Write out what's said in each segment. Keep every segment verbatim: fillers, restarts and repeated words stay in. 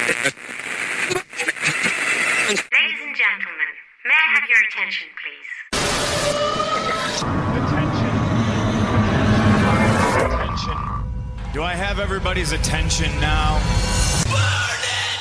Ladies and gentlemen, may I have your attention, please? Attention. Attention. Do I have everybody's attention now? Burn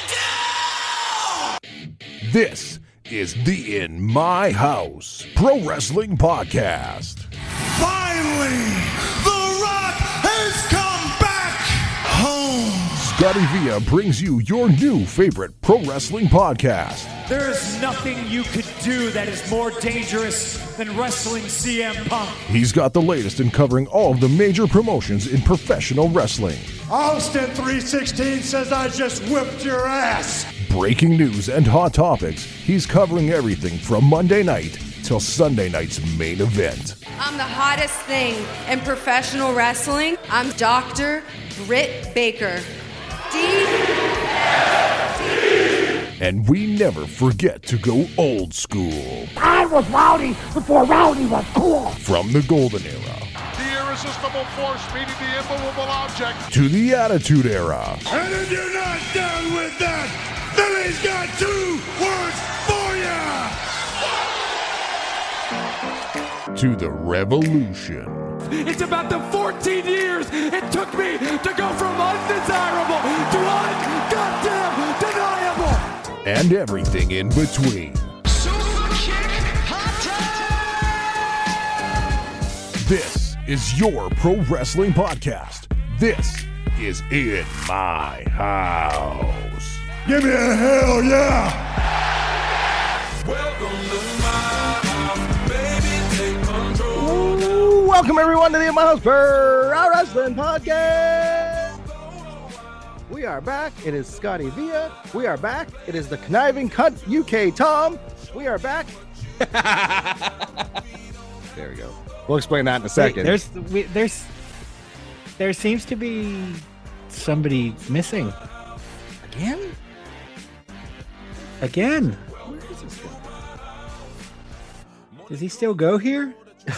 it down! This is the In My House Pro Wrestling Podcast. Finally, The Rock has come back home. Scotty Villa brings you your new favorite pro wrestling podcast. There is nothing you could do that is more dangerous than wrestling C M Punk. He's got the latest in covering all of the major promotions in professional wrestling. Austin three sixteen says I just whipped your ass. Breaking news and hot topics. He's covering everything from Monday night till Sunday night's main event. I'm the hottest thing in professional wrestling. I'm Doctor Britt Baker. D F D. And we never forget to go old school. I was rowdy before rowdy was cool. From the golden era. The irresistible force meeting the immovable object. To the attitude era. And if you're not down with that, Billy's got two words for you. To the revolution. It's about the fourteen years it took me to go from undesirable to un-goddamn deniable. And everything in between. Super kick, hot tag. This is your pro wrestling podcast. This is In My House. Give me a hell yeah. Welcome to my house, baby, take control. Welcome everyone to the In My House Pro Wrestling Podcast. We are back. It is Scotty Villa. We are back. It is the conniving cunt U K Tom. We are back. There we go. We'll explain that in a second. Wait, there's we, there's there seems to be somebody missing again. Again. Where is this guy? Does he still go here?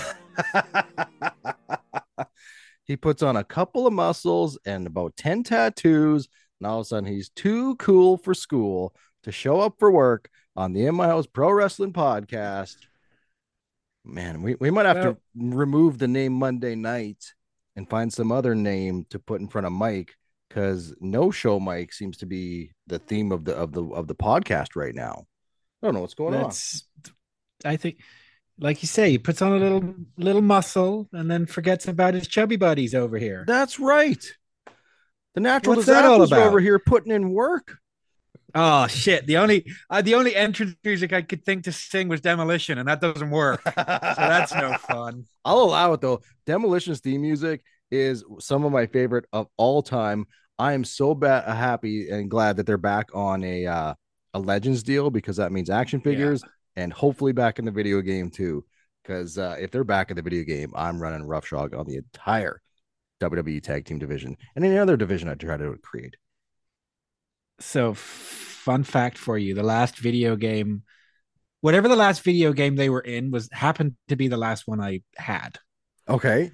He puts on a couple of muscles and about ten tattoos, and all of a sudden he's too cool for school to show up for work on the In My House Pro Wrestling Podcast. Man, we, we might have well, to remove the name Monday Night and find some other name to put in front of Mike, because No Show Mike seems to be the theme of the of the of the podcast right now. I don't know what's going That's, on. I think, like you say, he puts on a little little muscle and then forgets about his chubby buddies over here. That's right. The natural What's that all about? Over here putting in work. Oh shit! The only uh, the only entrance music I could think to sing was Demolition, and that doesn't work. So that's no fun. I'll allow it though. Demolition's theme music is some of my favorite of all time. I am so bad, happy and glad that they're back on a uh, a Legends deal, because that means action figures. Yeah. And hopefully back in the video game too, because uh, if they're back in the video game, I'm running roughshod on the entire W W E Tag Team division and any other division I try to create. So, fun fact for you: the last video game, whatever the last video game they were in, was happened to be the last one I had. Okay.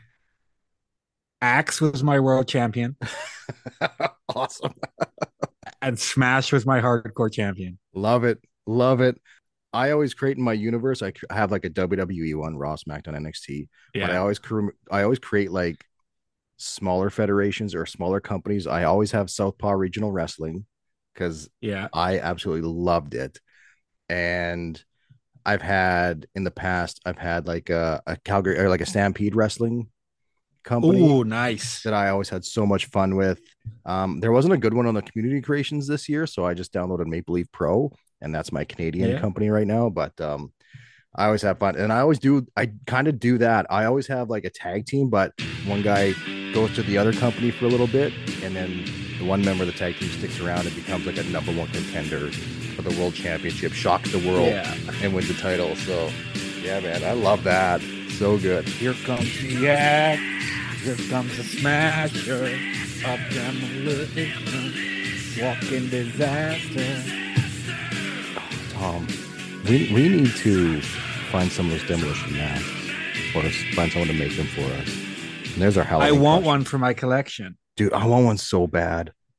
Axe was my world champion. Awesome. And Smash was my hardcore champion. Love it. Love it. I always create in my universe. I have like a W W E one, Raw, SmackDown, N X T. Yeah. But I always I always create like smaller federations or smaller companies. I always have Southpaw Regional Wrestling because yeah, I absolutely loved it. And I've had in the past, I've had like a, a Calgary or like a Stampede Wrestling company. Oh, nice. That I always had so much fun with. Um, there wasn't a good one on the community creations this year, so I just downloaded Maple Leaf Pro. And that's my Canadian yeah. company right now. But um, I always have fun. And I always do, I kind of do that. I always have like a tag team, but one guy goes to the other company for a little bit. And then the one member of the tag team sticks around and becomes like a number one contender for the world championship, shocks the world yeah. and wins the title. So yeah, man, I love that. So good. Here comes the axe. Here comes the smasher. Up demolition. Walking disaster. Um, we we need to find some of those demolition masks, or find someone to make them for us. And there's our Halloween. I want question. one for my collection, dude. I want one so bad.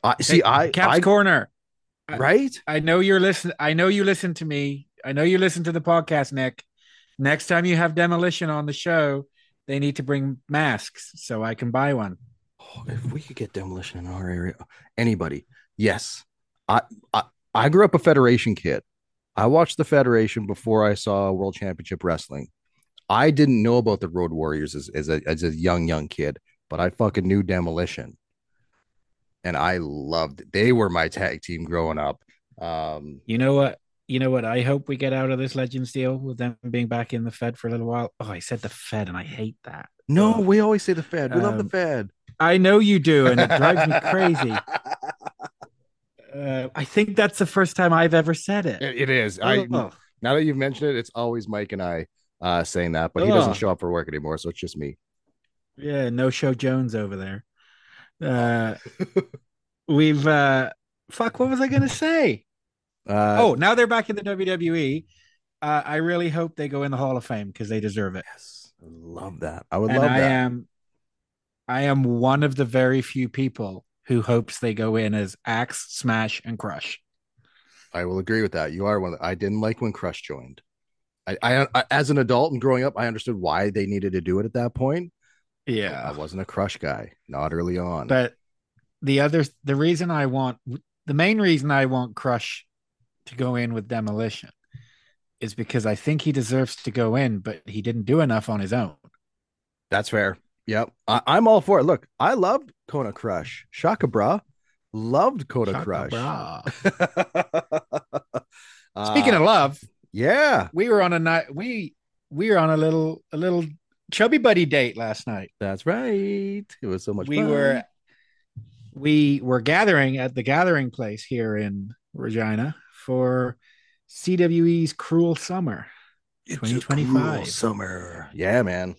I see. I Caps I, Corner. right. I, I know you're listening. I know you listen to me. I know you listen to the podcast, Nick. Next time you have Demolition on the show, they need to bring masks so I can buy one. Oh, if we could get Demolition in our area, anybody, yes. I, I I grew up a Federation kid. I watched the Federation before I saw World Championship Wrestling. I didn't know about the Road Warriors as, as a as a young young kid, but I fucking knew Demolition, and I loved it. They were my tag team growing up. Um, You know what? You know what? I hope we get out of this Legends deal with them being back in the Fed for a little while. Oh, I said the Fed, and I hate that. no, Oh. we always say the Fed. We um, love the Um, Fed. I know you do, and it drives me crazy. Uh, I think that's the first time I've ever said it. It, it is. I Oh. now that you've mentioned it, it's always Mike and I uh, saying that, but he doesn't Ugh. show up for work anymore, so it's just me. Yeah, no show Jones over there. Uh, we've uh, fuck. What was I gonna say? Uh, oh, now they're back in the W W E. Uh, I really hope they go in the Hall of Fame because they deserve it. yes, I love that. I would And love I that. am, I am one of the very few people who hopes they go in as Axe, Smash, and Crush. I will agree with that. You are one. That, I didn't like when Crush joined. I, I, I, as an adult and growing up, I understood why they needed to do it at that point. Yeah, I wasn't a Crush guy, not early on. but the other, the reason I want, the main reason I want Crush to go in with Demolition is because I think he deserves to go in, but he didn't do enough on his own. That's fair. Yep, I, I'm all for it. Look, I loved Kona Crush. Shaka Bra, loved Kona Shaka Crush. bra. uh, Speaking of love, yeah, we were on a night. We we were on a little a little chubby buddy date last night. that's right. It was so much we fun. were we were gathering at the gathering place here in Regina for C W E's Cruel Summer It's a twenty twenty-five. cruel summer. Yeah, man.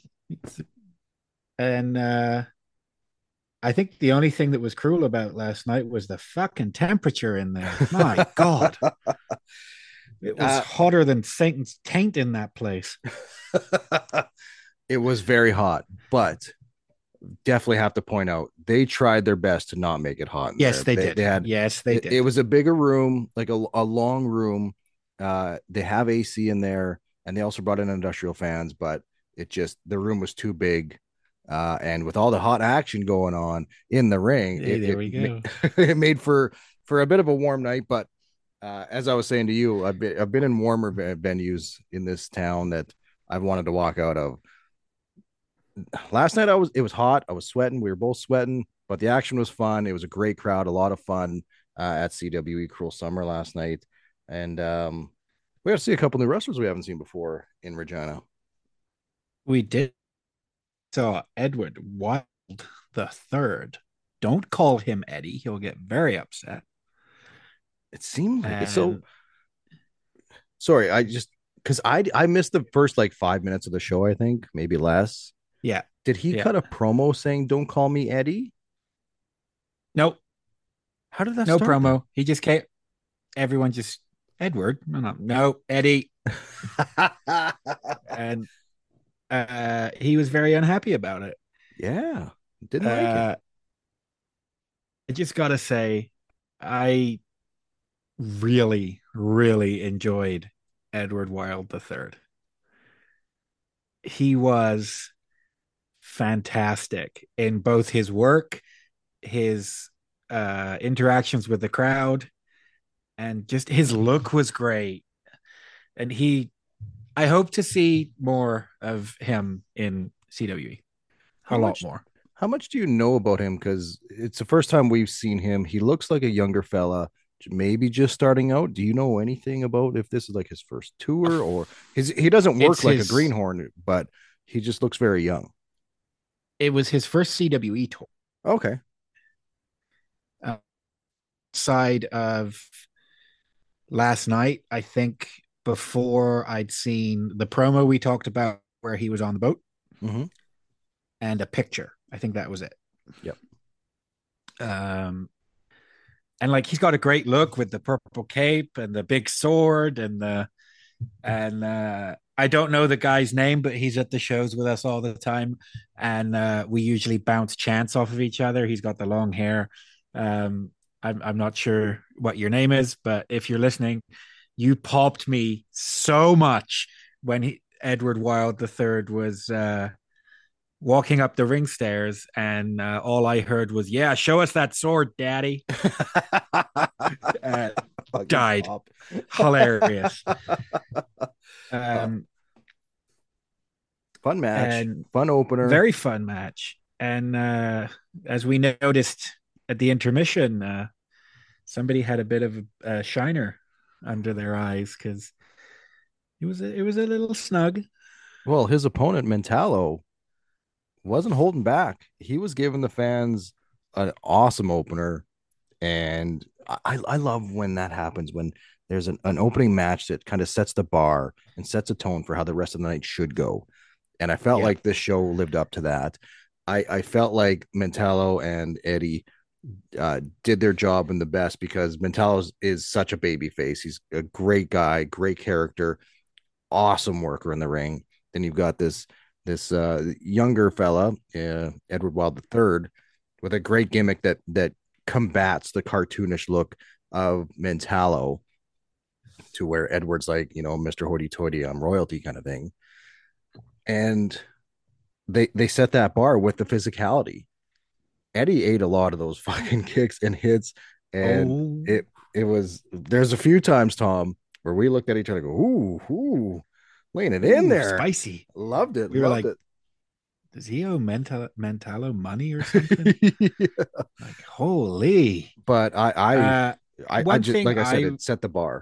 And uh I think the only thing that was cruel about last night was the fucking temperature in there. My God. It was Uh, hotter than Satan's taint in that place. It was very hot, but definitely have to point out they tried their best to not make it hot. in Yes, there. they, did. They had yes, they it, did. it was a bigger room, like a, a long room. Uh, they have A C in there, and they also brought in industrial fans, but it just the room was too big. Uh, and with all the hot action going on in the ring, Hey, it, there it, we go. ma- it made for for a bit of a warm night. But uh, as I was saying to you, I've been I've been in warmer ve- venues in this town that I've wanted to walk out of. Last night I was it was hot. I was sweating. We were both sweating, but the action was fun. It was a great crowd, a lot of fun uh, at C W E Cruel Summer last night, and um, we got to see a couple new wrestlers we haven't seen before in Regina. We did saw Edward Wild the third. Don't call him Eddie. He'll get very upset. It seemed like And so. Sorry, I just because I I missed the first like five minutes of the show. I think maybe less. yeah, Did he Yeah. cut a promo saying "Don't call me Eddie"? nope, How did that no start? promo. He just came. Everyone just Edward. No, no, no, Eddie, and uh, he was very unhappy about it. Yeah, didn't like Uh, it. I just gotta say, I really, really enjoyed Edward Wild the third. He was fantastic in both his work, his uh, interactions with the crowd, and just his look was great. And he, I hope to see more of him in C W E. A How lot much- more. How much do you know about him? Because it's the first time we've seen him. He looks like a younger fella, maybe just starting out. Do you know anything about if this is like his first tour or his? He doesn't work It's like his- a greenhorn, but he just looks very young. It was his first C W E tour. Okay. Side of last night, I think before I'd seen the promo we talked about where he was on the boat Mm-hmm. and a picture. I think that was it. Yep. Um, and like he's got a great look with the purple cape and the big sword and the and uh, I don't know the guy's name, but he's at the shows with us all the time, and uh, we usually bounce chants off of each other. He's got the long hair. Um, I'm I'm not sure what your name is, but if you're listening, you popped me so much when he, Edward Wild the Third was uh, walking up the ring stairs, and uh, all I heard was, "Yeah, show us that sword, Daddy." uh, died. Hilarious. Um, fun match, and fun opener, very fun match. And uh, as we noticed at the intermission, uh, somebody had a bit of a shiner under their eyes because it was a, it was a little snug. Well, his opponent Mentallo wasn't holding back. He was giving the fans an awesome opener, and I, I love when that happens, when there's an, an opening match that kind of sets the bar and sets a tone for how the rest of the night should go. And I felt yeah. like this show lived up to that. I, I felt like Mentallo and Eddie uh, did their job in the best, because Mentallo is such a baby face. He's a great guy, great character, awesome worker in the ring. Then you've got this this uh, younger fella, uh, Edward Wild the Third, with a great gimmick that that combats the cartoonish look of Mentallo, to where Edward's like, you know, Mister Hoity-Toity on royalty kind of thing. And they they set that bar with the physicality. Eddie ate a lot of those fucking kicks and hits, and oh. it it was there's a few times, Tom, where we looked at each other and go, ooh, ooh, laying it in ooh, there. Spicy. Loved it. We loved were like, it. Does he owe Mental- Mentallo money or something? yeah. Like, holy. But I I uh, I, I just like I said, I, it set the bar.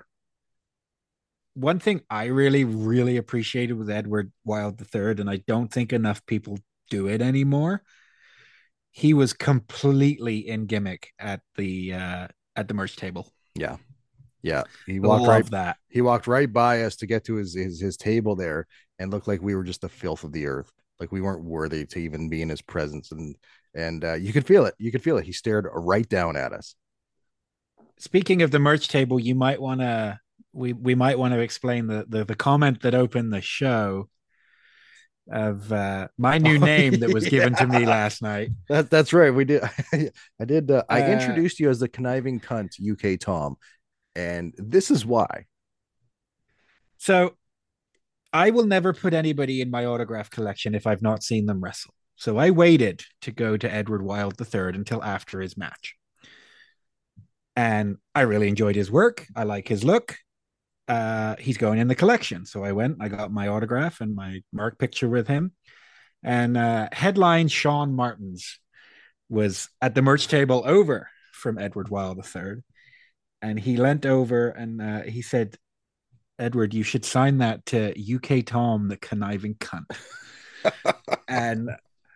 One thing I really, really appreciated with Edward Wild the Third, and I don't think enough people do it anymore. He was completely in gimmick at the uh, at the merch table. Yeah, yeah. He walked Love right. That he walked right by us to get to his, his his table there, and looked like we were just the filth of the earth. Like we weren't worthy to even be in his presence, and and uh, you could feel it. You could feel it. He stared right down at us. Speaking of the merch table, you might want to. We we might want to explain the, the the comment that opened the show of uh, my new name that was given yeah. to me last night. That, that's right. We did. I did. Uh, I uh, introduced you as the conniving cunt, U K Tom, and this is why. So I will never put anybody in my autograph collection if I've not seen them wrestle. So I waited to go to Edward Wild the Third until after his match. And I really enjoyed his work. I like his look. Uh, he's going in the collection. So I went, I got my autograph and my mark picture with him. And uh, headline Sean Martins was at the merch table over from Edward Wild the Third. And he leant over and uh, he said, Edward, you should sign that to U K Tom, the conniving cunt. And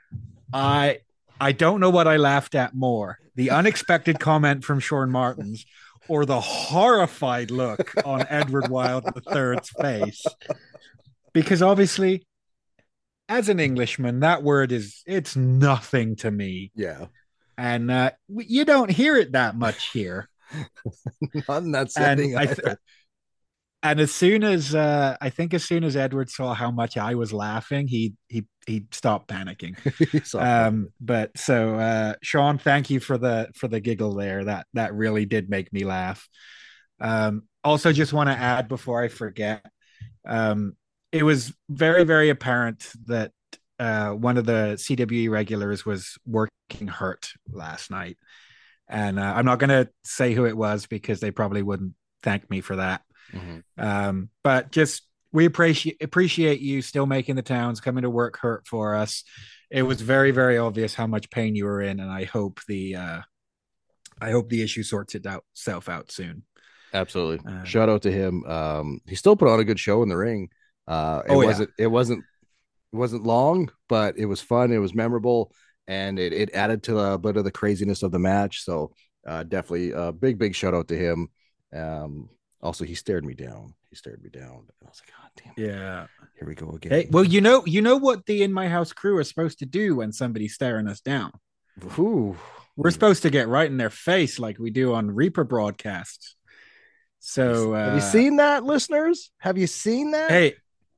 I I don't know what I laughed at more. The unexpected comment from Sean Martins, or the horrified look on Edward Wild the Third's face. Because obviously, as an Englishman, that word is, it's nothing to me. Yeah. And uh, you don't hear it that much here. Not in that setting. And, I th- and as soon as, uh, I think as soon as Edward saw how much I was laughing, he he he stopped panicking. um, but so uh, Sean, thank you for the for the giggle there. That that really did make me laugh. Um, also, just want to add before I forget, um, it was very very apparent that uh, one of the C W E regulars was working hurt last night, and uh, I'm not going to say who it was because they probably wouldn't thank me for that. Mm-hmm. Um, but just we appreciate appreciate you still making the towns, coming to work hurt for us. It was very very obvious how much pain you were in, and I hope the uh, I hope the issue sorts it out self out soon. Absolutely. Uh, Shout out to him. Um, he still put on a good show in the ring. Uh, it oh, wasn't yeah. it wasn't it wasn't long, but it was fun. It was memorable, and it it added to a bit of the craziness of the match. So uh, definitely a big big shout out to him. Um, Also, he stared me down. He stared me down. And I was like, God damn it. Yeah. Here we go again. Hey, well, you know, you know what the In My House crew are supposed to do when somebody's staring us down? Ooh. We're supposed to get right in their face like we do on Reaper broadcasts. So uh, have you seen that, listeners? Have you seen that? Hey,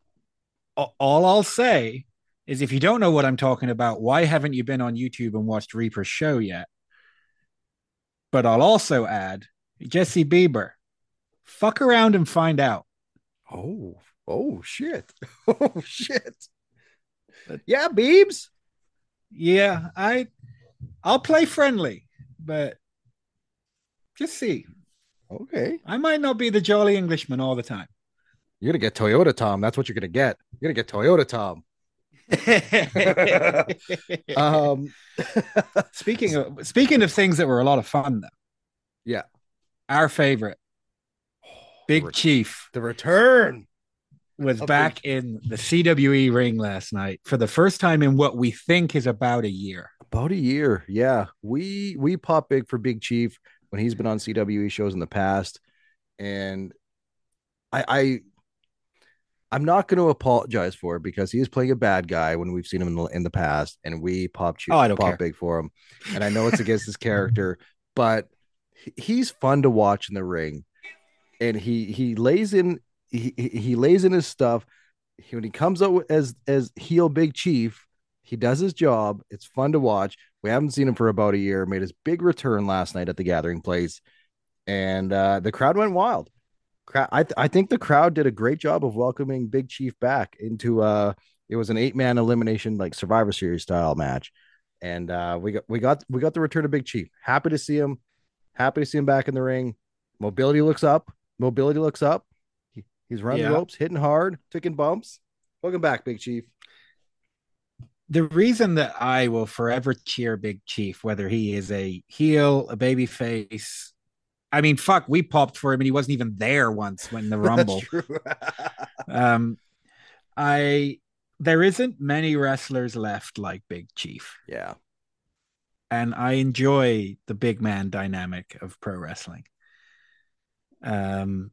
all I'll say is if you don't know what I'm talking about, why haven't you been on YouTube and watched Reaper's show yet? But I'll also add Jesse Bieber. Fuck around and find out. Oh, oh shit. Oh shit. Yeah, Beebs. Yeah, I I'll play friendly, but just see. Okay. I might not be the jolly Englishman all the time. You're gonna get Toyota Tom. That's what you're gonna get. You're gonna get Toyota Tom. um speaking of speaking of things that were a lot of fun though. Yeah. Our favorite Big the Chief. The return was back Big... in the C W E ring last night for the first time in what we think is about a year. About a year. Yeah. We we pop big for Big Chief when he's been on C W E shows in the past. And I I I'm not going to apologize for it because he is playing a bad guy when we've seen him in the, in the past, and we pop oh, I don't pop care. big for him. And I know it's against his character, but he's fun to watch in the ring. And he he lays in he he lays in his stuff. He, when he comes out as as heel Big Chief, he does his job. It's fun to watch. We haven't seen him for about a year. Made his big return last night at the Gathering Place, and uh, the crowd went wild. I th- I think the crowd did a great job of welcoming Big Chief back into uh it was an eight man elimination like Survivor Series style match, and uh we got we got we got the return of Big Chief. Happy to see him. Happy to see him back in the ring. Mobility looks up. Mobility looks up. He, he's running yeah. ropes, hitting hard, taking bumps. Welcome back, Big Chief. The reason that I will forever cheer Big Chief, whether he is a heel, a baby face. I mean, fuck, we popped for him and he wasn't even there once when the Rumble. um, I there isn't many wrestlers left like Big Chief. Yeah. And I enjoy the big man dynamic of pro wrestling. Um,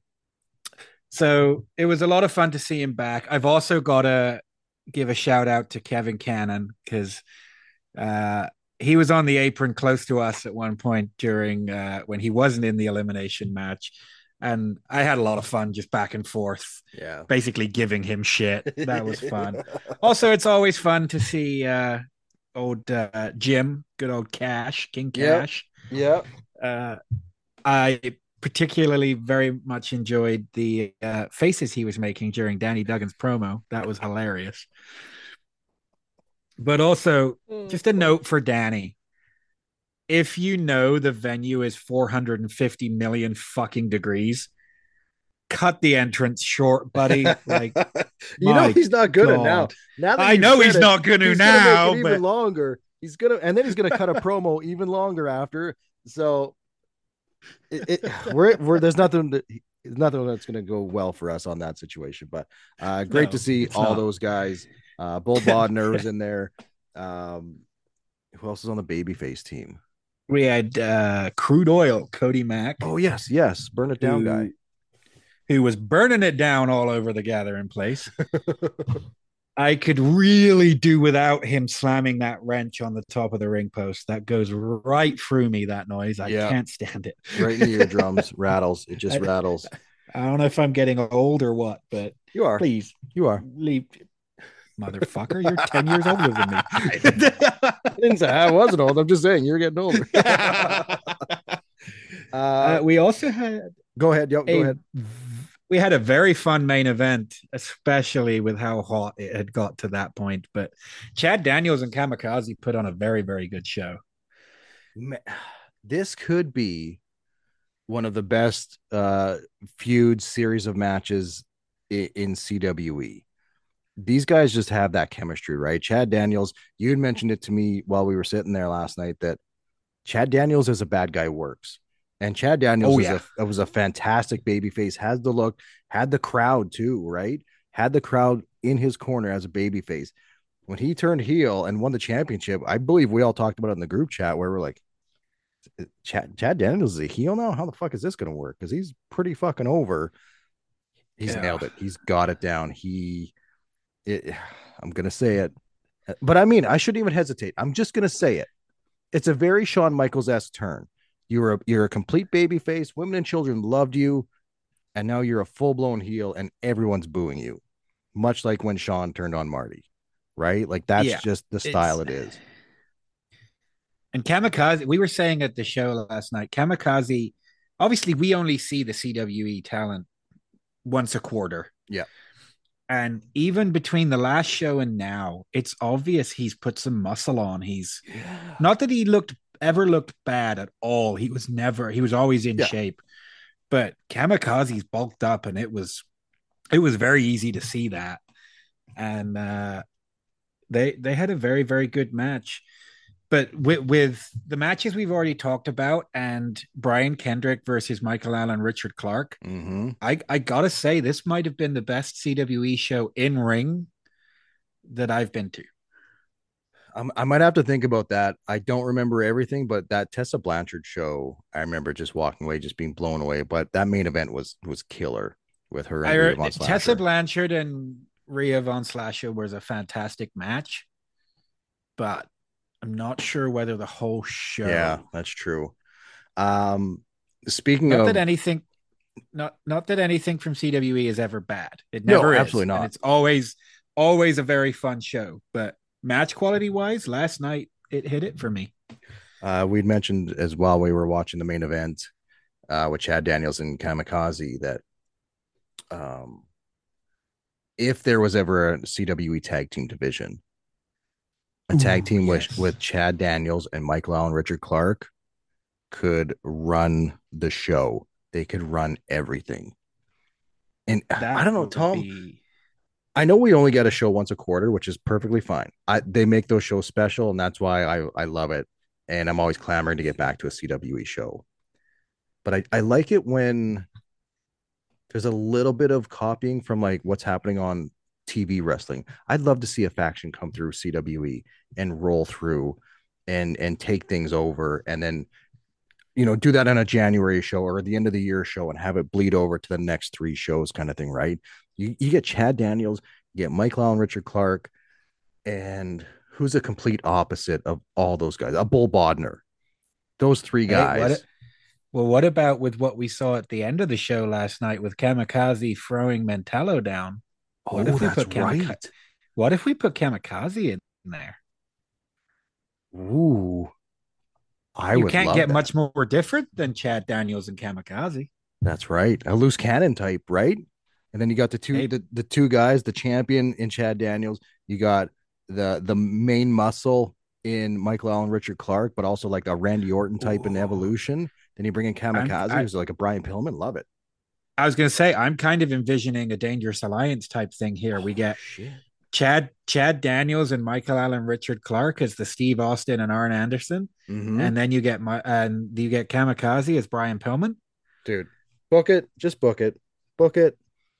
so it was a lot of fun to see him back. I've also got to give a shout out to Kevin Cannon because uh, he was on the apron close to us at one point during uh, when he wasn't in the elimination match. And I had a lot of fun just back and forth, yeah, basically giving him shit. That was fun. Also, it's always fun to see uh, old uh, Jim, good old Cash, King Cash. Yeah. Yep. Uh, I particularly very much enjoyed the uh, faces he was making during Danny Duggan's promo. That was hilarious. But also, just a note for Danny. If you know the venue is four hundred fifty million fucking degrees, cut the entrance short, buddy. Like, you know he's not good at now. Now that I know he's it, not going to now, make it but even longer. He's gonna, and then he's gonna cut a promo even longer after. So, it, it we're we're there's nothing that nothing that's gonna go well for us on that situation. But uh, great No, to see all not. those guys. Uh, Bull Bodner was in there. Um, who else is on the babyface team? We had uh, Crude Oil, Cody Mack. Oh, yes, yes. Burn it down who, guy. Who was burning it down all over the Gathering Place. I could really do without him slamming that wrench on the top of the ring post. That goes right through me, that noise. I yeah. can't stand it. Right in the eardrums. Rattles. It just I, rattles. I don't know if I'm getting old or what, but you are. Please. You are. Leave. Motherfucker, you're ten years older than me. I didn't say I wasn't old. I'm just saying you're getting older. uh, uh, we also had. Go ahead. Yo, a, go ahead. We had a very fun main event, especially with how hot it had got to that point. But Chad Daniels and Kamikaze put on a very, very good show. This could be one of the best uh, feud series of matches in, in C W E. These guys just have that chemistry, right? Chad Daniels, you had mentioned it to me while we were sitting there last night that Chad Daniels as a bad guy works. And Chad Daniels oh, is yeah. a, was a fantastic babyface, has the look, had the crowd too, right? Had the crowd in his corner as a babyface. When he turned heel and won the championship, I believe we all talked about it in the group chat where we're like, Chad, Chad Daniels is a heel now? How the fuck is this going to work? Because he's pretty fucking over. He's yeah. nailed it. He's got it down. He... It, I'm gonna say it, but I mean I shouldn't even hesitate. I'm just gonna say it. It's a very Shawn Michaels-esque turn. You're a you're a complete baby face. Women and children loved you, and now you're a full blown heel, and everyone's booing you. Much like when Shawn turned on Marty, right? Like that's yeah, just the style it is. And Kamikaze, we were saying at the show last night, Kamikaze, obviously we only see the C W E talent once a quarter. Yeah. And even between the last show and now, it's obvious he's put some muscle on. He's yeah. not that he looked ever looked bad at all. He was never, he was always in yeah. shape. But Kamikaze's bulked up, and it was it was very easy to see that. And uh they they had a very, very good match. But with, with the matches we've already talked about and Brian Kendrick versus Michael Allen, Richard Clark, mm-hmm. I, I got to say, this might have been the best C W E show in ring that I've been to. Um, I might have to think about that. I don't remember everything, but that Tessa Blanchard show, I remember just walking away, just being blown away. But that main event was was killer with her and I, Rhea Von Slasher. Tessa Blanchard and Rhea Von Slasher was a fantastic match. But I'm not sure whether the whole show. Yeah, that's true. Um, speaking not of that anything, not not that anything from C W E is ever bad. It never no, is. Absolutely not. And it's always always a very fun show. But match quality wise, last night it hit it for me. Uh, we'd mentioned as well, we were watching the main event uh, with Chad Daniels and Kamikaze, that um, if there was ever a C W E tag team division, a tag team Ooh, yes. with, with Chad Daniels and Michael Allen, Richard Clark could run the show. They could run everything. And that I don't know, Tom, be... I know we only get a show once a quarter, which is perfectly fine. I, they make those shows special, and that's why I, I love it. And I'm always clamoring to get back to a C W E show. But I, I like it when there's a little bit of copying from like what's happening on T V wrestling. I'd love to see a faction come through C W E and roll through and and take things over, and then you know do that on a January show or the end of the year show and have it bleed over to the next three shows kind of thing, right? You you get Chad Daniels, you get Michael Allen, Richard Clark, and who's a complete opposite of all those guys? A Bull Bodner. Those three guys. Hey, what, well, what about with what we saw at the end of the show last night with Kamikaze throwing Mentallo down? What oh, if we that's put Kamika- right. What if we put Kamikaze in there? Ooh, I you would can't love get that. much more different than Chad Daniels and Kamikaze. That's right, a loose cannon type, right? And then you got the two, hey. the, the two guys, the champion in Chad Daniels. You got the the main muscle in Michael Allen, Richard Clark, but also like a Randy Orton type Ooh. in Evolution. Then you bring in Kamikaze, I, who's like a Brian Pillman. Love it. I was going to say, I'm kind of envisioning a Dangerous Alliance type thing here. We get shit. Chad Chad Daniels and Michael Allen, Richard Clark as the Steve Austin and Arn Anderson, mm-hmm. and then you get my and you get Kamikaze as Brian Pillman. Dude, book it, just book it, book it.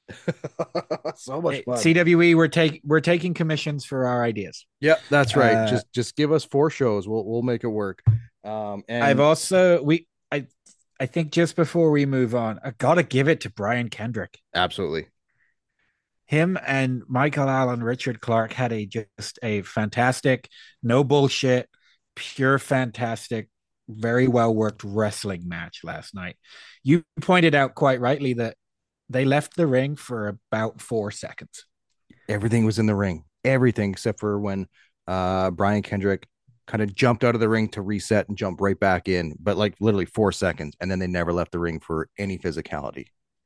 So much fun. C W E, we're taking we're taking commissions for our ideas. Yep, that's right. Uh, just just give us four shows. We'll we'll make it work. Um, and I've also we I I think just before we move on, I gotta give it to Brian Kendrick. Absolutely. Him and Michael Allen, Richard Clark had a just a fantastic, no bullshit, pure fantastic, very well worked wrestling match last night. You pointed out quite rightly that they left the ring for about four seconds. Everything was in the ring, everything except for when uh, Brian Kendrick kind of jumped out of the ring to reset and jump right back in, but like literally four seconds, and then they never left the ring for any physicality.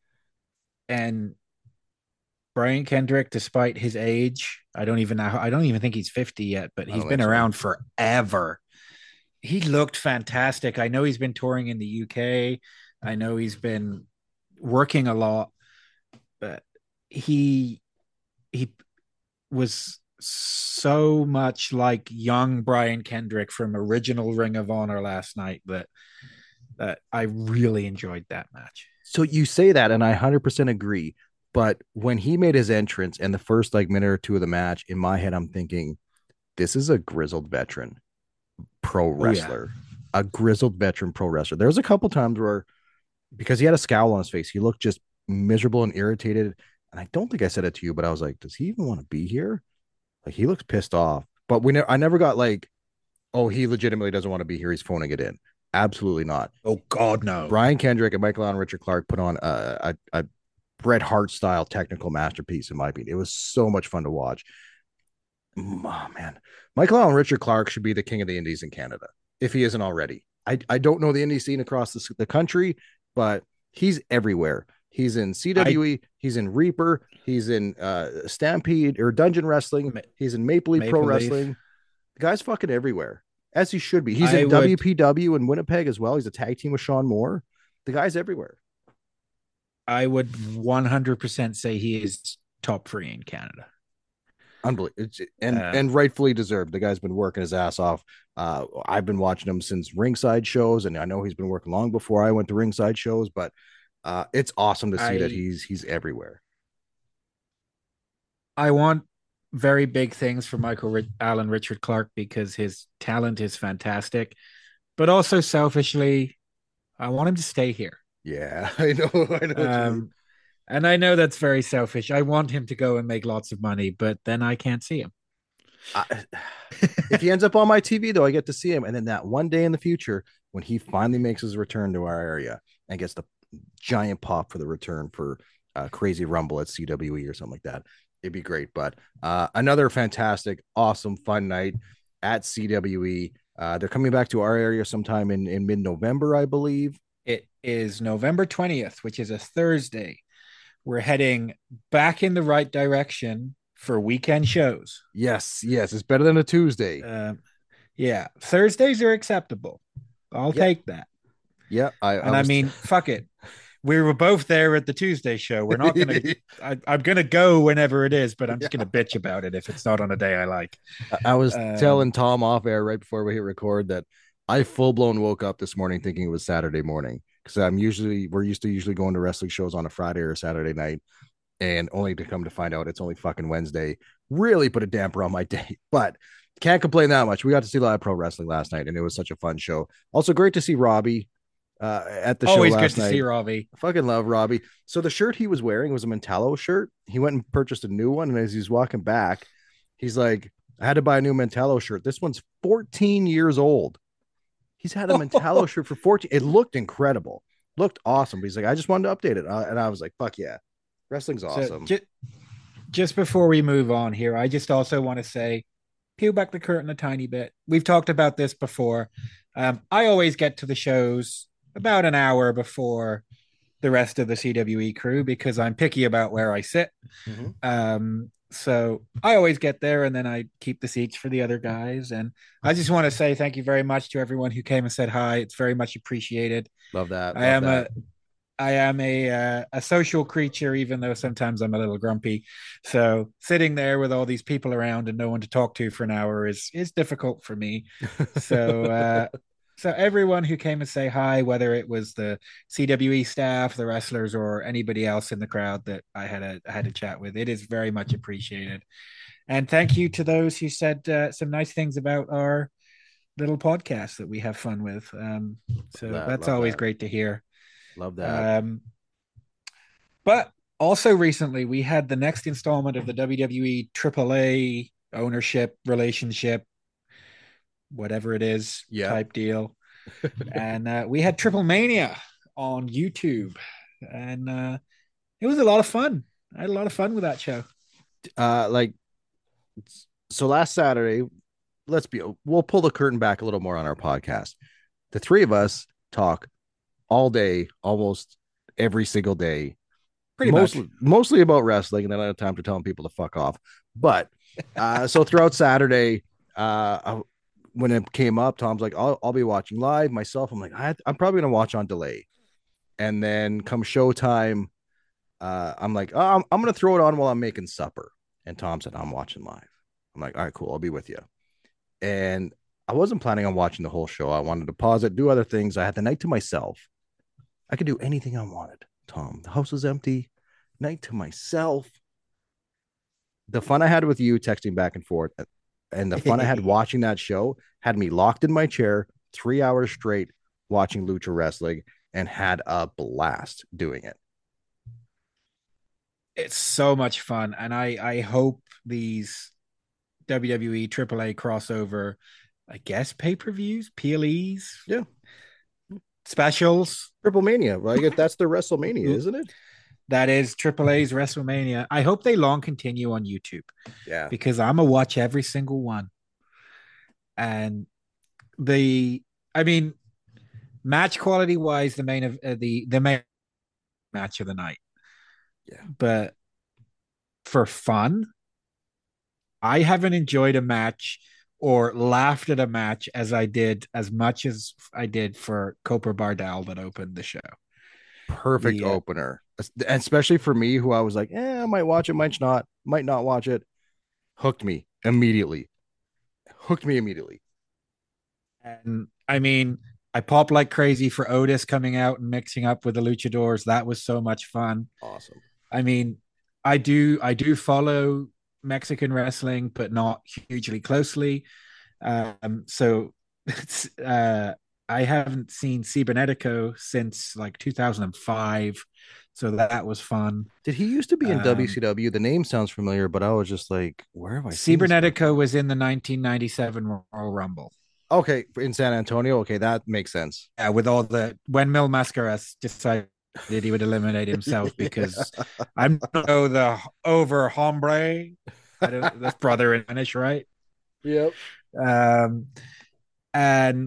And Brian Kendrick, despite his age, I don't even know, I don't even think he's fifty yet, but he's been around so. forever. He looked fantastic. I know he's been touring in the U K. I know he's been working a lot, but he he was so much like young Brian Kendrick from original Ring of Honor last night that that I really enjoyed that match. So you say that, and I one hundred percent agree. But when he made his entrance and the first like minute or two of the match, in my head, I'm thinking, this is a grizzled veteran pro wrestler, oh, yeah. a grizzled veteran pro wrestler. There was a couple times where, because he had a scowl on his face, he looked just miserable and irritated. And I don't think I said it to you, but I was like, does he even want to be here? Like, he looks pissed off. But we ne- I never got like, oh, he legitimately doesn't want to be here. He's phoning it in. Absolutely not. Oh, God, no. Brian Kendrick and Michael Allen, Richard Clark put on a, a, a Bret Hart style technical masterpiece, in my opinion. It was so much fun to watch. Oh, man. Michael Allen, Richard Clark should be the king of the indies in Canada. if he isn't already. I, I don't know the indie scene across the, the country, but he's everywhere. He's in C W E, I, he's in Reaper, he's in uh, Stampede or Dungeon Wrestling, he's in Maple Leaf Maple Pro Leaf. Wrestling. The guy's fucking everywhere, as he should be. He's I in would, W P W in Winnipeg as well. He's a tag team with Sean Moore. The guy's everywhere. I would one hundred percent say he is top three in Canada. Unbelievable. And, uh, and rightfully deserved. The guy's been working his ass off. Uh, I've been watching him since ringside shows, and I know he's been working long before I went to ringside shows, but uh, it's awesome to see I, that he's he's everywhere. I want very big things for Michael Rich- Allen Richard Clark because his talent is fantastic, but also selfishly, I want him to stay here. Yeah, I know. I know. Um, and I know that's very selfish. I want him to go and make lots of money, but then I can't see him. I, if he ends up on my T V, though, I get to see him. And then that one day in the future, when he finally makes his return to our area and gets the giant pop for the return for uh, Crazy Rumble at C W E or something like that, it'd be great. But uh, another fantastic, awesome, fun night at C W E. Uh, they're coming back to our area sometime in, in mid-November, I believe. It is November twentieth, which is a Thursday. We're heading back in the right direction for weekend shows. Yes, yes. It's better than a Tuesday. Uh, yeah. Thursdays are acceptable. I'll yep. take that. Yeah. I, and I, was... I mean, fuck it. We were both there at the Tuesday show. We're not going to, I'm going to go whenever it is, but I'm just yeah. going to bitch about it if it's not on a day I like. I was um, telling Tom off air right before we hit record that I full blown woke up this morning thinking it was Saturday morning. Because I'm usually, we're used to usually going to wrestling shows on a Friday or a Saturday night, and only to come to find out it's only fucking Wednesday really put a damper on my day. But can't complain that much. We got to see live pro wrestling last night, and it was such a fun show. Also, great to see Robbie uh, at the Always show last night. Always good to see Robbie. I fucking love Robbie. So the shirt he was wearing was a Mentallo shirt. He went and purchased a new one, and as he's walking back, he's like, I had to buy a new Mentallo shirt. This one's fourteen years old. He's had a Mentallo shirt for fourteen. It looked incredible. Looked awesome. But he's like, I just wanted to update it. Uh, and I was like, fuck yeah. Wrestling's awesome. So, just, just before we move on here, I just also want to say, peel back the curtain a tiny bit. We've talked about this before. Um, I always get to the shows about an hour before the rest of the C W E crew because I'm picky about where I sit. Mm-hmm. Um, So I always get there and then I keep the seats for the other guys. And I just want to say thank you very much to everyone who came and said hi. It's very much appreciated. Love that. Love I am that. a I am a uh, a social creature, even though sometimes I'm a little grumpy. So sitting there with all these people around and no one to talk to for an hour is is difficult for me. So uh, so everyone who came and say hi, whether it was the C W E staff, the wrestlers, or anybody else in the crowd that I had a I had a chat with, it is very much appreciated. And thank you to those who said uh, some nice things about our little podcast that we have fun with. Um, so that, that's always that. great to hear. Love that. Um, but also recently we had the next installment of the W W E triple A ownership relationship, whatever it is, yeah. type deal. And uh, we had Triple Mania on YouTube, and uh, it was a lot of fun. I had a lot of fun with that show. Uh, like, so last Saturday, let's be, we'll pull the curtain back a little more on our podcast. The three of us talk all day, almost every single day, pretty mostly, much mostly about wrestling, and then I have time to telling people to fuck off. But uh, so throughout Saturday, uh, I, when it came up, Tom's like, I'll, I'll be watching live myself. I'm like, I, I'm probably going to watch on delay. And then come showtime, uh, I'm like, oh, I'm, I'm going to throw it on while I'm making supper. And Tom said, I'm watching live. I'm like, all right, cool. I'll be with you. And I wasn't planning on watching the whole show. I wanted to pause it, do other things. I had the night to myself. I could do anything I wanted. Tom, the house was empty. Night to myself. The fun I had with you texting back and forth, and the fun I had watching that show had me locked in my chair three hours straight watching Lucha Wrestling and had a blast doing it. It's so much fun. And I, I hope these W W E triple A crossover, I guess, pay-per-views, P L Es, yeah, specials. Triple Mania, right? That's the WrestleMania, isn't it? That is Triple A's WrestleMania. I hope they long continue on YouTube. Yeah. Because I'm going to watch every single one. And the I mean, match quality wise, the main of uh, the the main match of the night. Yeah. But for fun, I haven't enjoyed a match or laughed at a match as I did as much as I did for Cooper Bardell that opened the show. Perfect The, uh, opener, especially for me, who I was like, eh, I might watch it, might not, might not watch it. Hooked me immediately. Hooked me immediately. And I mean, I popped like crazy for Otis coming out and mixing up with the luchadors. That was so much fun. Awesome. I mean, I do I do follow Mexican wrestling, but not hugely closely. Um, so it's uh I haven't seen Cibernetico since like two thousand five. So that was fun. Did he used to be in Um, W C W? The name sounds familiar, but I was just like, where have I seen this Cibernetico was in the nineteen ninety-seven Royal Rumble. Okay, in San Antonio. Okay, that makes sense. Yeah, with all the when Mil Mascaras decided he would eliminate himself because I'm no the over hombre. I don't, that's brother in Spanish, right? Yep. Um, and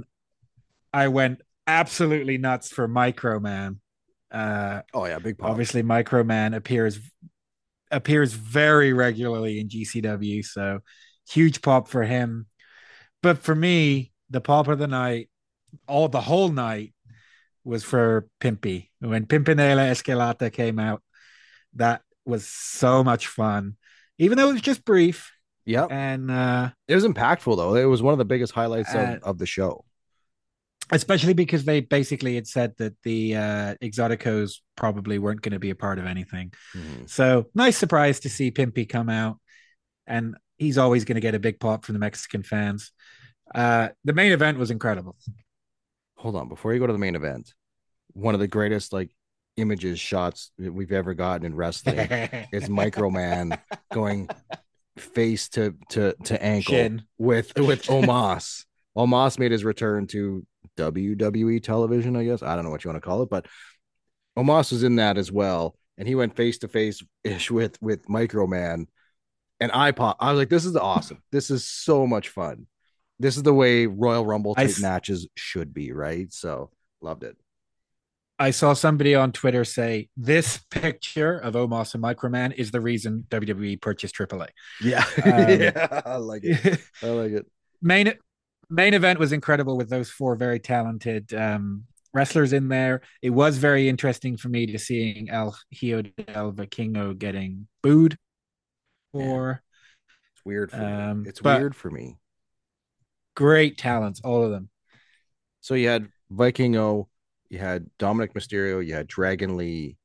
I went absolutely nuts for Microman. Uh, oh yeah, big pop. Obviously, Microman appears appears very regularly in G C W, so huge pop for him. But for me, the pop of the night, all the whole night, was for Pimpy. When Pimpinela Escalata came out, that was so much fun, even though it was just brief. Yeah, and uh, it was impactful though. It was one of the biggest highlights of, uh, of the show. Especially because they basically had said that the uh, Exoticos probably weren't going to be a part of anything. Mm. So nice surprise to see Pimpy come out, and he's always going to get a big pop from the Mexican fans. Uh, the main event was incredible. Hold on, before you go to the main event, one of the greatest like images shots that we've ever gotten in wrestling is Microman going face to to to ankle Shin. with with Omos. Omos made his return to W W E television, I guess. I don't know what you want to call it, but Omos was in that as well, and he went face to face ish with with Microman, and I pop. I was like, "This is awesome! This is so much fun. This is the way Royal Rumble type I, matches should be, right?" So loved it. I saw somebody on Twitter say this picture of Omos and Microman is the reason W W E purchased triple A. Yeah, um, yeah, I like it. I like it. Main main event was incredible with those four very talented um, wrestlers in there. It was very interesting for me to seeing El Hijo del Vikingo getting booed for. Yeah. It's weird for um, me. It's weird for me. Great talents, all of them. So you had Vikingo, you had Dominic Mysterio, you had Dragon Lee,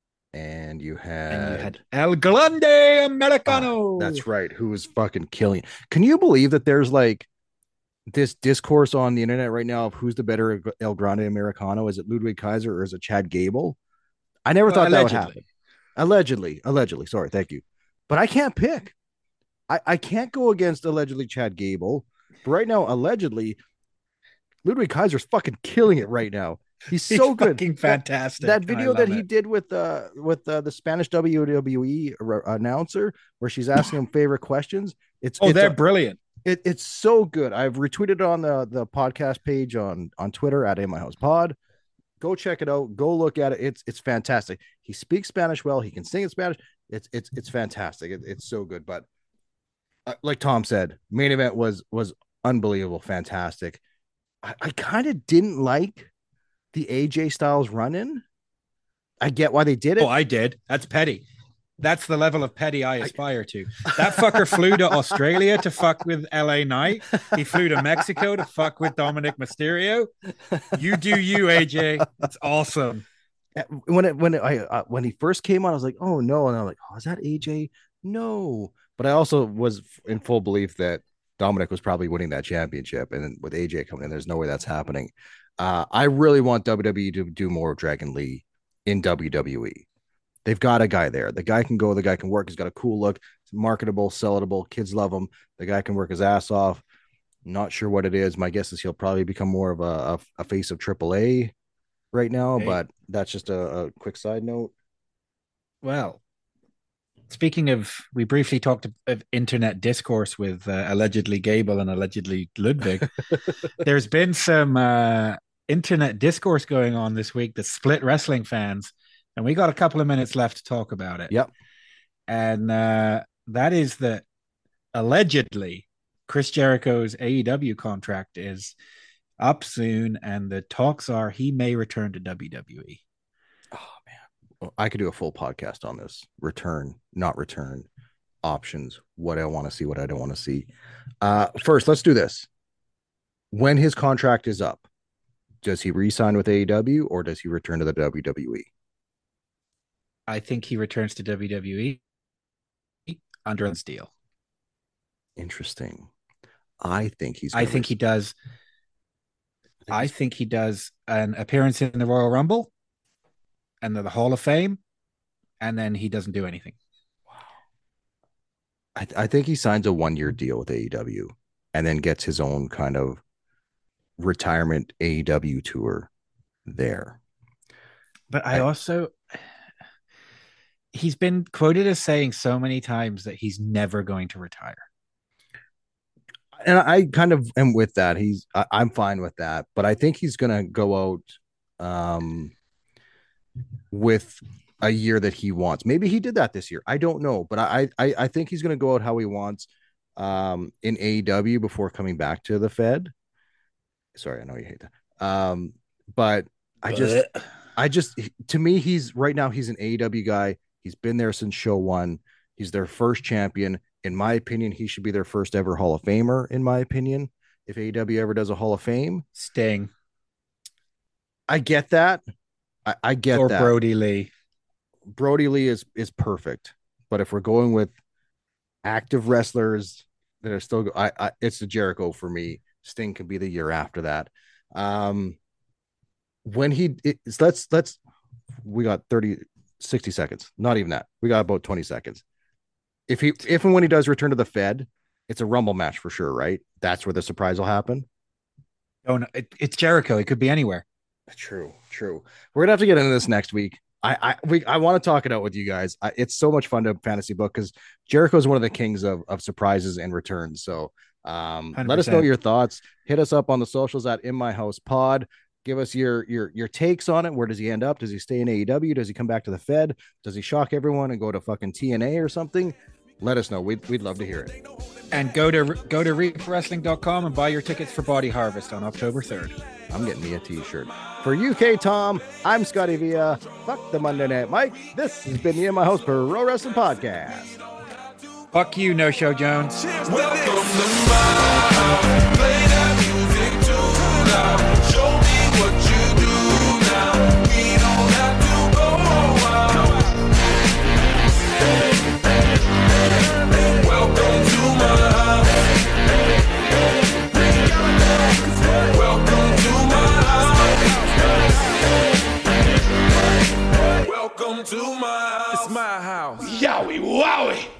and you had, and you had El Grande Americano. Uh, that's right, who was fucking killing. Can you believe that there's like this discourse on the internet right now of who's the better El Grande Americano? Is it Ludwig Kaiser or is it Chad Gable? I never well, thought allegedly. that would happen. Allegedly, allegedly. Sorry, thank you. But I can't pick. I, I can't go against allegedly Chad Gable. But right now, allegedly, Ludwig Kaiser's fucking killing it right now. He's so He's good. Fucking fantastic. That, that video that he it. did with uh with uh, the Spanish W W E announcer, where she's asking him favorite questions. It's oh, it's they're a, brilliant. It, it's so good. I've retweeted it on the the podcast page on on Twitter at In My House Pod. Go check it out. Go look at it. It's it's fantastic. He speaks Spanish well. He can sing in Spanish. It's it's it's fantastic. It, it's so good. But uh, like Tom said, main event was was unbelievable, fantastic. I, I kind of didn't like the A J Styles run-in. I get why they did it. Oh, I did. That's petty. That's the level of petty I aspire to. That fucker flew to Australia to fuck with L A Knight. He flew to Mexico to fuck with Dominic Mysterio. You do you, A J. It's awesome. When it when it, I uh, when he first came on, I was like, oh no, and I'm like, oh, is that A J? No, but I also was in full belief that Dominic was probably winning that championship, and with A J coming in, there's no way that's happening. Uh, I really want W W E to do more Dragon Lee in W W E. They've got a guy there. The guy can go. The guy can work. He's got a cool look. It's marketable, sellable. Kids love him. The guy can work his ass off. Not sure what it is. My guess is he'll probably become more of a, a, a face of triple A right now, hey. But that's just a, a quick side note. Well, speaking of, we briefly talked of internet discourse with uh, allegedly Gable and allegedly Ludwig. There's been some uh, internet discourse going on this week that split wrestling fans, and we got a couple of minutes left to talk about it. Yep. And uh, that is that allegedly Chris Jericho's A E W contract is up soon, and the talks are he may return to W W E. Oh man, well, I could do a full podcast on this. Return, not return, options, what I want to see, what I don't want to see. Uh, first, let's do this. When his contract is up, does he re-sign with A E W or does he return to the W W E? I think he returns to W W E under a deal. Interesting. I think he's. I think he does. I think he does an appearance in the Royal Rumble and then the Hall of Fame, and then he doesn't do anything. Wow. I, th- I think he signs a one-year deal with A E W and then gets his own kind of retirement A E W tour there. But I, I also, he's been quoted as saying so many times that he's never going to retire. And I kind of am with that. He's, I, I'm fine with that, but I think he's going to go out um, with a year that he wants. Maybe he did that this year. I don't know, but I, I, I think he's going to go out how he wants um, in A E W before coming back to the Fed. Sorry, I know you hate that. Um, but I just, I just, to me, he's right now, he's an A E W guy. He's been there since show one. He's their first champion. In my opinion, he should be their first ever Hall of Famer, in my opinion. If A E W ever does a Hall of Fame. Sting. I get that. I, I get or that. Or Brody Lee. Brody Lee is, is perfect. But if we're going with active wrestlers that are still, I, I it's the Jericho for me. Sting could be the year after that. Um, when he, it's, let's, let's, we got thirty, sixty seconds. Not even that. We got about twenty seconds. If he, if and when he does return to the Fed, it's a Rumble match for sure, right? That's where the surprise will happen. Oh no, it, it's Jericho. It could be anywhere. True, true. We're gonna have to get into this next week. I, I, we, I want to talk it out with you guys. I, it's so much fun to fantasy book because Jericho is one of the kings of of surprises and returns. So, um, let us know your thoughts. Hit us up on the socials at In My House Pod. Give us your your your takes on it. Where does he end up? Does he stay in A E W? Does he come back to the Fed? Does he shock everyone and go to fucking T N A or something? Let us know. We'd, we'd love to hear it. And go to go to reap wrestling dot com and buy your tickets for Body Harvest on October third. I'm getting me a t-shirt. For U K Tom, I'm Scotty Villa. Fuck the Monday Night Mike. This has been the In My House Pro Wrestling Podcast. Fuck you, No Show Jones. Welcome to my house. Play that music too loud. Show me what you do now. We don't have to go out. Welcome to my house. Welcome to my house. Welcome to my house. It's my house. Yowie wowie.